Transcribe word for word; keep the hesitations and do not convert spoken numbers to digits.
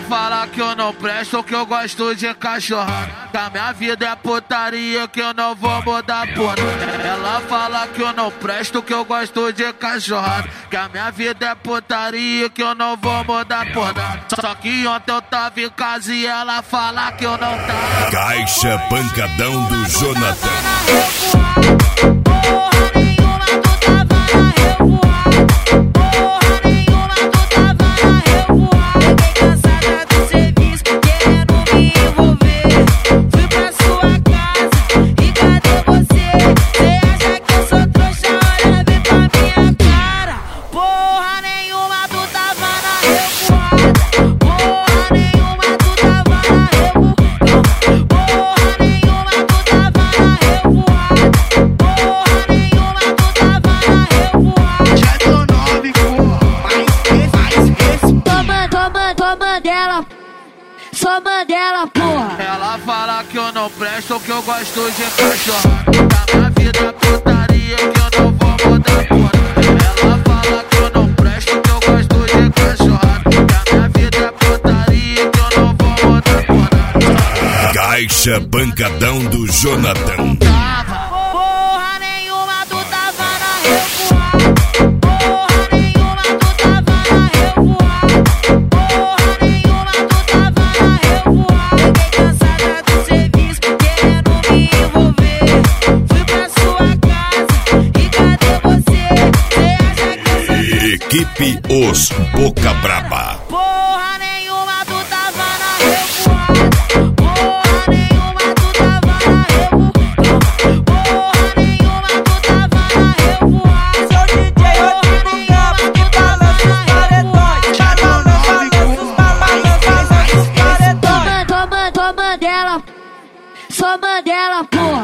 fala que eu não presto, que eu gosto de cachorrada, que a minha vida é putaria, que eu não vou mudar por nada. Ela fala que eu não presto, que eu gosto de cachorrada, que a minha vida é putaria, que eu não vou mudar por nada. Só que ontem eu tava em casa e ela fala que eu não tava. Caixa Pancadão do Jonathan. Sou Mandela, porra. Ela fala que eu não presto, que eu gosto de cachorrada, que a minha vida é putaria, que eu não vou mudar por nada. Ela fala que eu não presto, que eu gosto de cachorrada, que a minha vida é putaria, que eu não vou mudar por nada. Caixa Pancadão do Jonathan. Porra nenhuma, tu tava na revoada. Porra nenhuma, tu tava na revoada. Porra nenhuma, tu tava na revoada. Fiquei cansada do serviço, querendo me envolver. Fui pra sua casa e cadê você? Cê acha que eu sou... Equipe Os Boca Braba. Porra nenhuma, tu tava na revoada. Porra nenhuma, tu tava na revoada. Porra nenhuma, tu tava na revoada. Sou D J Rodrigo Gabo que balança os paredões. Balança, balança, balança os paredões. Tô Mandela, sou Mandela, porra.